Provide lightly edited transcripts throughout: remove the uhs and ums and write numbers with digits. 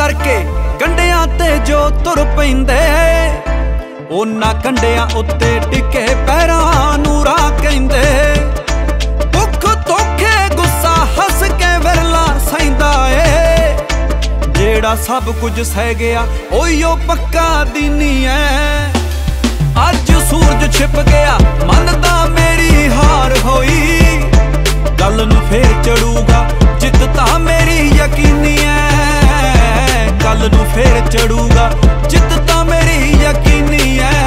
करके कंडियां ते जो तुर पैंदे उन्हां कंडियां उत्ते टिके पैरां नूं राह कहंदे। भुख धोखे गुस्सा हस के विरला सहिंदा ए जेड़ा सब कुछ सह गया ओहियो पक्का दीनी है। अज सूरज छिप गया मनदा मेरी हार होई गल नूं फेर चढ़ूगा जित तां मेरी यकीनी है। गल नूं फेर चढ़ूगा जित तां मेरी यकीनी है।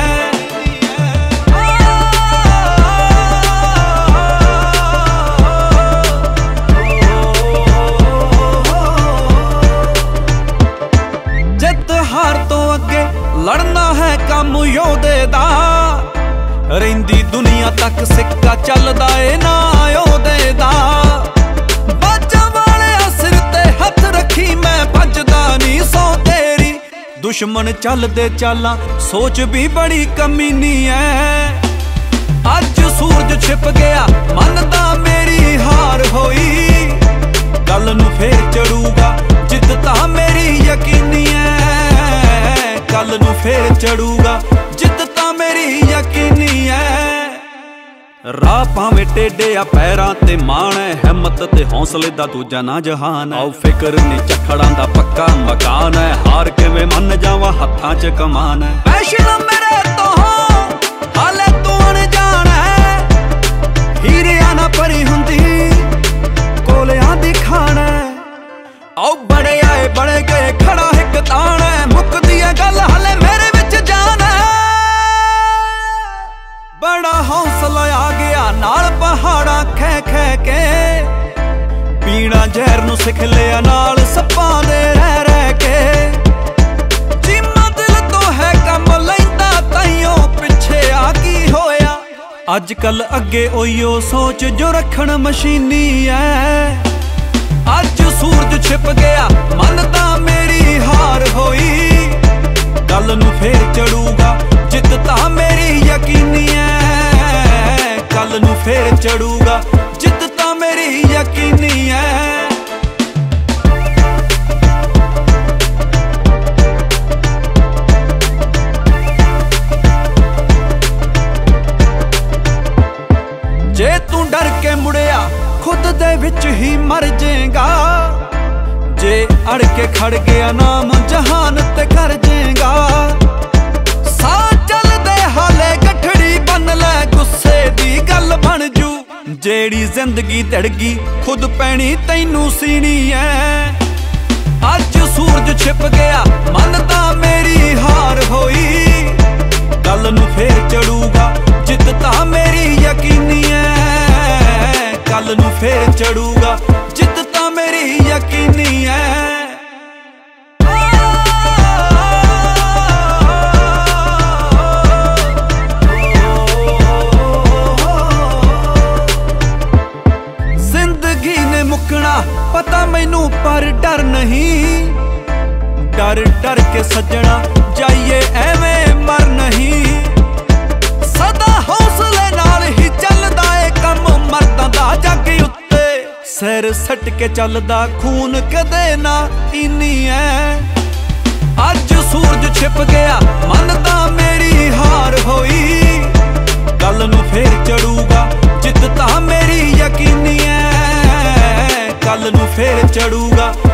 जित हार तो अगे लड़ना है काम योधे दा रहिंदी दुनिया तक सिक्का चलदा ए ना योधे दा। बाजा वाले सिर ते हथ रखी मैं भजदा नी सौ तेरी दुश्मन चलदे चालां सोच भी बड़ी कमीनी है। अज सूरज छिप गया मनदा मेरी हार होई गल नूं फेर चढ़ूगा जित तां मेरी यकीनी है। गल नूं फेर चढ़ूगा जित तां मेरी यकीनी है। राह भावें टेढ़े आ पैरां ते मान है हिम्मत ते हौसले दा दूजा ना जहान है। फिक्र नी झखड़ां दा पक्का मकान है हार किवें मन जावां हत्थां च कमान है। पैशन मेरे तो हाले तू अनजान है हीरिया ना भरी हुंदी कोलियां दी खान है। आओ बड़े आए बड़े गए खड़ा हिक तान है मुकदी है गल हाले मेरे विच जान है। बड़ा हौसला आ गया नाल पहाड़ा खै खै के पीना जहर नूं सिख लिया नाल सप्पां दे रह के। जिम्मा दिल तो है कम लैंदा ताइयों पिछे आ की होया अज कल अगे ओहियो सोच जो रखण मशीनी है। अज सूरज छिप गया मनदा मेरी हार होई गल नूं फेर चढ़ूगा जित तां मेरी यकीनी है। गल नूं फेर चढ़ूगा जित तां मेरी यकीनी है। जे तू डर के मुड़िया खुद दे विच ही मर जाएगा जे अड़ के खड़ गया नाम जहान ते कर जाएगा। साह चल दे हाले गठड़ी बन ले गुस्से दी गल बन जू जेड़ी जिंदगी तड़गी खुद पैनी तैनू सीनी है। अज सूरज छिप गया मनदा मेरी हार होई गल नूं फेर चढ़ूगा जित तां मेरी यकीनी है। गल नूं फेर चढ़ूगा जित तां मेरी यकीनी है। जिंदगी ने मुकना पता मैनू पर डर नहीं डर डर के सजना जाइए एवें मर नहीं। सदा हौसले नाल ही चलदा ए कम मर्दां दा जग उत्ते सिर सट के चलदा खून कदे ना इनी है। अज सूरज छिप गया मनदा मेरी हार होई गल नूं फेर चढ़ूगा जित तां मेरी यकीनी है। गल नूं फेर चढ़ूगा